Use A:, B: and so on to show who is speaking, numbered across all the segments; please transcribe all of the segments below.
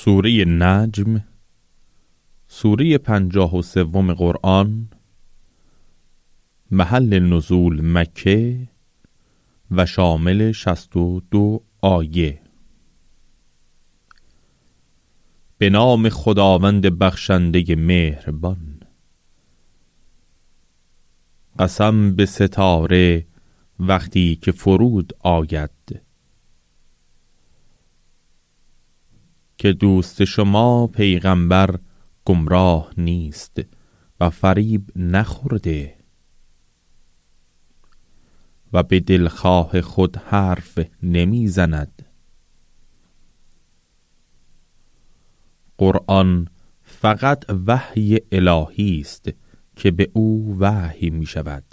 A: سوره نجم، سوره 53 قرآن، محل نزول مکه و شامل 62 آیه. به نام خداوند بخشنده مهربان. قسم به ستاره وقتی که فرود آید که دوست شما پیغمبر گمراه نیست و فریب نخورده و به دلخواه خود حرف نمی زند. قرآن فقط وحی الهی است که به او وحی می شود.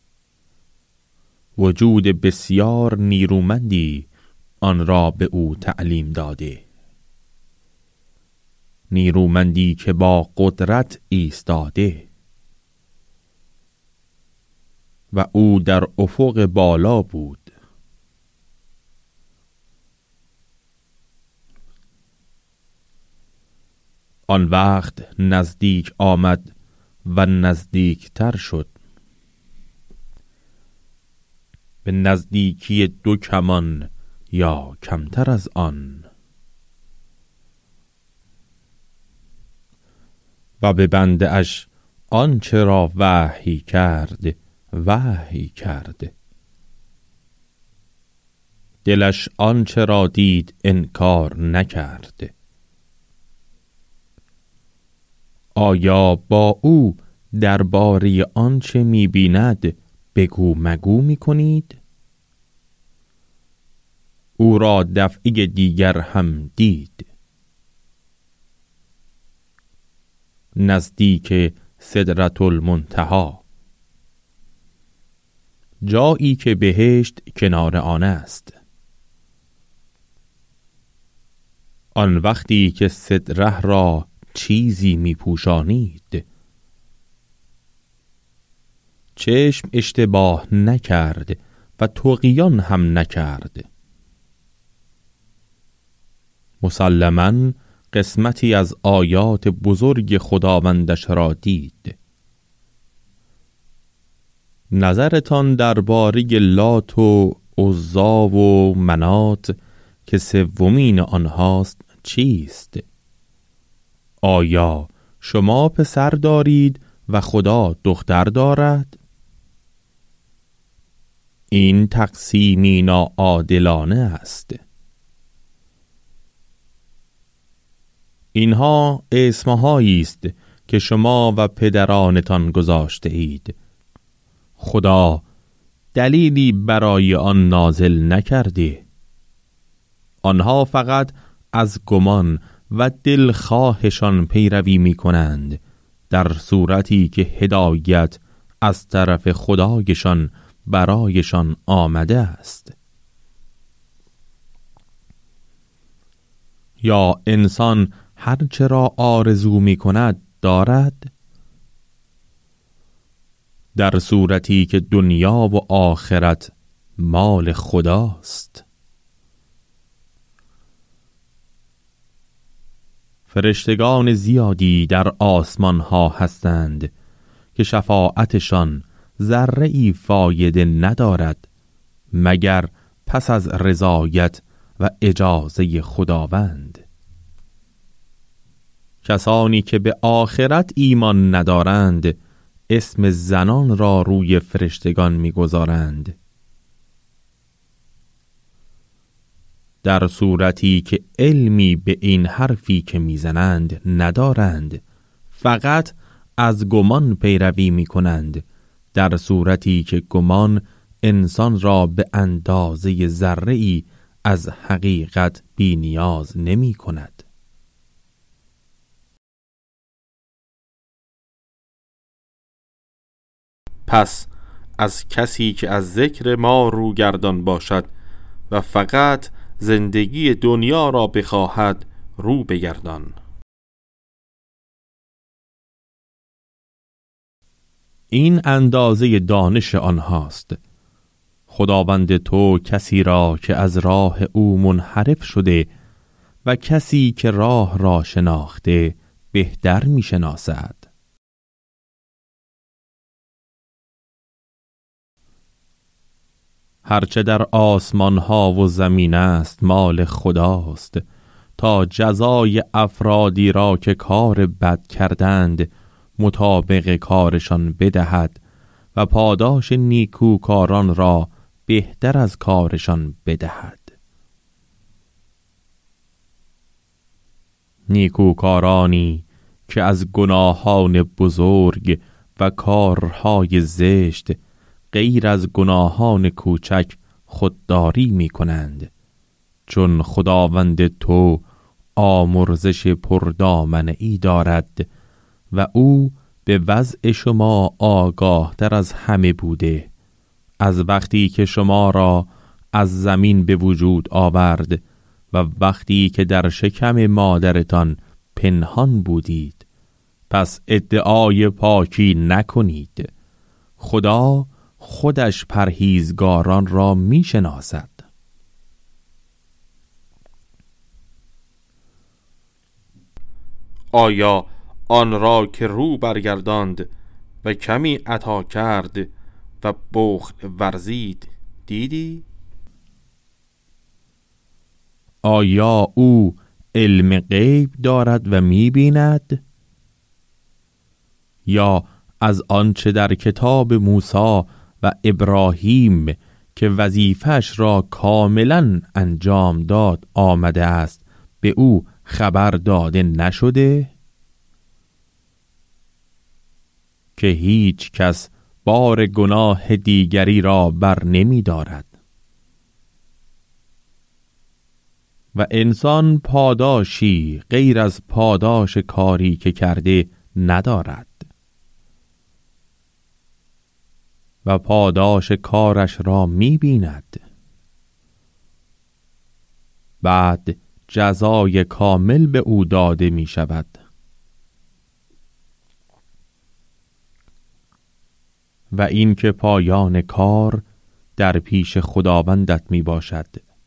A: وجود بسیار نیرومندی آن را به او تعلیم داده، نیرومندی که با قدرت ایستاده و او در افق بالا بود. آن وقت نزدیک آمد و نزدیکتر شد، به نزدیکی 2 کمان یا کمتر از آن، و به بنده اش آنچه را وحی کرد وحی کرد. دلش آنچه را دید انکار نکرد. آیا با او درباره آنچه می‌بیند بگو مگو می‌کنید؟ او را دفعه دیگر هم دید، نزدیک سدرة المنتهی، جایی که بهشت کنار آن است. آن وقتی که سدره را چیزی می پوشانید، چشم اشتباه نکرد و طغیان هم نکرد. مسلماً قسمتی از آیات بزرگ خداوندش را دید. نظرتان درباره لات و عزی و منات که سومین آنهاست چیست؟ آیا شما پسر دارید و خدا دختر دارد؟ این تقسیمی ناعادلانه است. اینها اسمهایی است که شما و پدرانتان گذاشته اید. خدا دلیلی برای آن نازل نکرده. آنها فقط از گمان و دلخواهشان پیروی می کنند، در صورتی که هدایت از طرف خدایشان برایشان آمده است. یا انسان هرچه را آرزو می کند دارد؟ در صورتی که دنیا و آخرت مال خداست. فرشتگان زیادی در آسمان ها هستند که شفاعتشان ذره‌ای فایده ندارد مگر پس از رضایت و اجازه خداوند. کسانی که به آخرت ایمان ندارند اسم زنان را روی فرشتگان می‌گذارند، در صورتی که علمی به این حرفی که میزنند ندارند، فقط از گمان پیروی میکنند، در صورتی که گمان انسان را به اندازه ذره‌ای از حقیقت بی نیاز نمی کند. پس از کسی که از ذکر ما روگردان باشد و فقط زندگی دنیا را بخواهد رو بگردان. این اندازه دانش آنهاست. خداوند تو کسی را که از راه او منحرف شده و کسی که راه را شناخته بهتر می شناسد. هرچه در آسمان ها و زمین است مال خداست، تا جزای افرادی را که کار بد کردند مطابق کارشان بدهد و پاداش نیکوکاران را بهتر از کارشان بدهد. نیکوکارانی که از گناهان بزرگ و کارهای زشت غیر از گناهان کوچک خودداری می کنند، چون خداوند تو آمرزش پردامنه‌ای دارد و او به وضع شما آگاه تر از همه بوده، از وقتی که شما را از زمین به وجود آورد و وقتی که در شکم مادرتان پنهان بودید. پس ادعای پاکی نکنید، خدا خودش پرهیزگاران را می شناسد.
B: آیا آن را که رو برگرداند و کمی عطا کرد و بخل ورزید دیدی؟
A: آیا او علم غیب دارد و می بیند؟ یا از آنچه در کتاب موسی و ابراهیم که وظیفه‌اش را کاملا انجام داد آمده است به او خبر داده نشده؟ که هیچ کس بار گناه دیگری را بر نمی دارد و انسان پاداشی غیر از پاداش کاری که کرده ندارد و پاداش کارش را می بیند. بعد جزای کامل به او داده می شود. و این که پایان کار در پیش خداوندت می باشد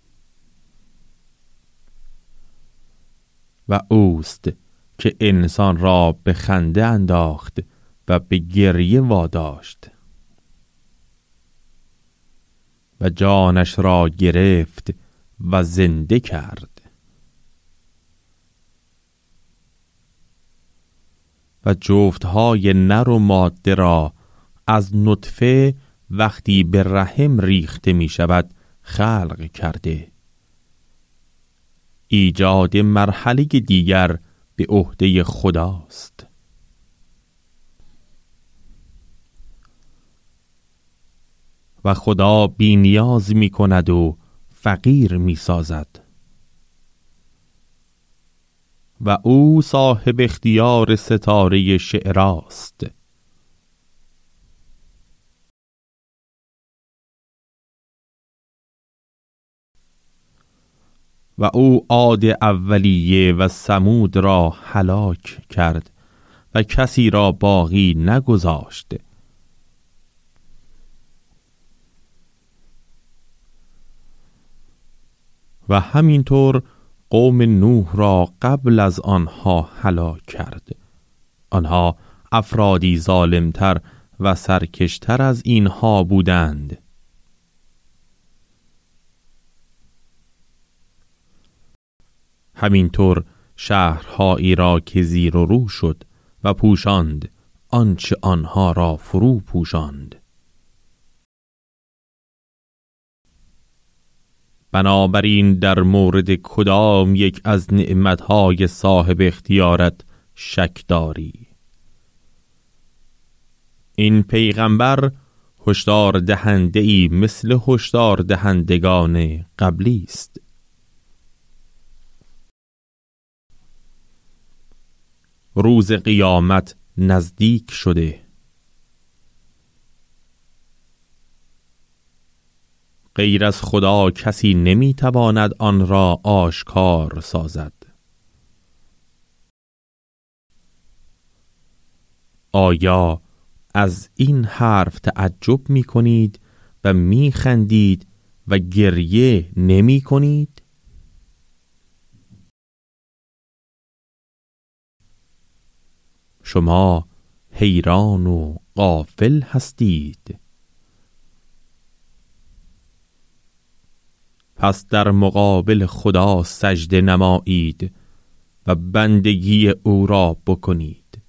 A: و اوست که انسان را به خنده انداخت و به گریه واداشت و جانش را گرفت و زنده کرد و جفتهای نر و ماده را از نطفه وقتی به رحم ریخته می شود خلق کرده. ایجاد مرحله دیگر به عهده خداست. و خدا بی نیاز می کند و فقیر می سازد و او صاحب اختیار ستاره شعراست. و او عاد اولیه و ثمود را هلاک کرد و کسی را باقی نگذاشت. و همینطور قوم نوح را قبل از آنها هلاک کرد. آنها افرادی ظالمتر و سرکشتر از اینها بودند. همینطور شهرهایی را که زیر و رو شد و پوشاند آنچه آنها را فرو پوشاند. بنابراین در مورد کدام یک از نعمتهای صاحب اختیارت شک داری؟ این پیغمبر هشدار دهنده‌ای مثل هشدار دهندگان قبلی است. روز قیامت نزدیک شده. غیر از خدا کسی نمیتواند آن را آشکار سازد. آیا از این حرف تعجب می کنید و می خندید و گریه نمی کنید؟ شما حیران و غافل هستید. پس در مقابل خدا سجده نمایید و بندگی او را بکنید.